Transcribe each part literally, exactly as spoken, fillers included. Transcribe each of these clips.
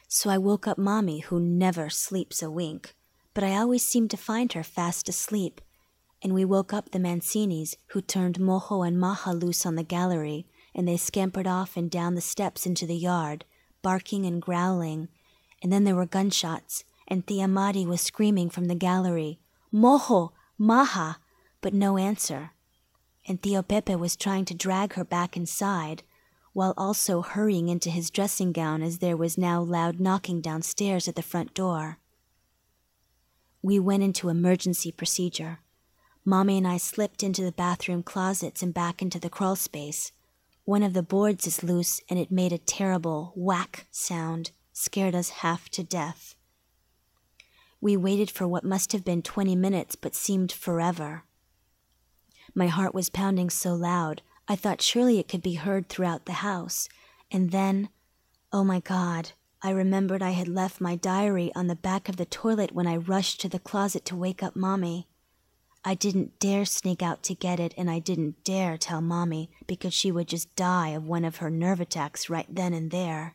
So I woke up Mommy, who never sleeps a wink, but I always seem to find her fast asleep, and we woke up the Mancinis, who turned Mojo and Maja loose on the gallery, and they scampered off and down the steps into the yard, barking and growling, and then there were gunshots, and Tia Mari was screaming from the gallery, "Mojo! Maja!" but no answer, and Tio Pepe was trying to drag her back inside, while also hurrying into his dressing gown as there was now loud knocking downstairs at the front door. We went into emergency procedure. Mommy and I slipped into the bathroom closets and back into the crawl space. One of the boards is loose and it made a terrible whack sound, scared us half to death. We waited for what must have been twenty minutes but seemed forever. My heart was pounding so loud, I thought surely it could be heard throughout the house. And then, oh my God, I remembered I had left my diary on the back of the toilet when I rushed to the closet to wake up Mommy. I didn't dare sneak out to get it, and I didn't dare tell Mommy because she would just die of one of her nerve attacks right then and there.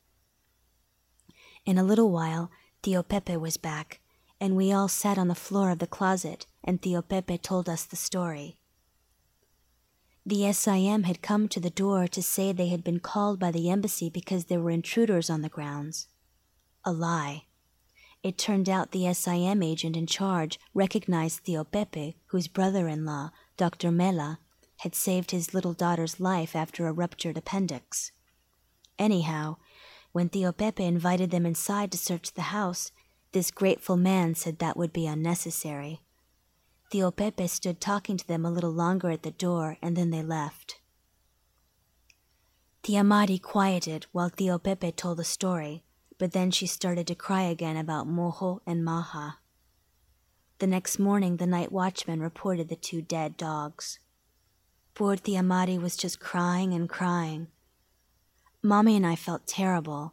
In a little while, Tio Pepe was back, and we all sat on the floor of the closet, and Tio Pepe told us the story. The S I M had come to the door to say they had been called by the embassy because there were intruders on the grounds. A lie. It turned out the S I M agent in charge recognized Tio Pepe, whose brother-in-law, Doctor Mela, had saved his little daughter's life after a ruptured appendix. Anyhow, when Tio Pepe invited them inside to search the house, this grateful man said that would be unnecessary. Tio Pepe stood talking to them a little longer at the door, and then they left. Tia Mari quieted while Tio Pepe told the story, but then she started to cry again about Mojo and Maja. The next morning, the night watchman reported the two dead dogs. Poor Tia Mari was just crying and crying. Mommy and I felt terrible,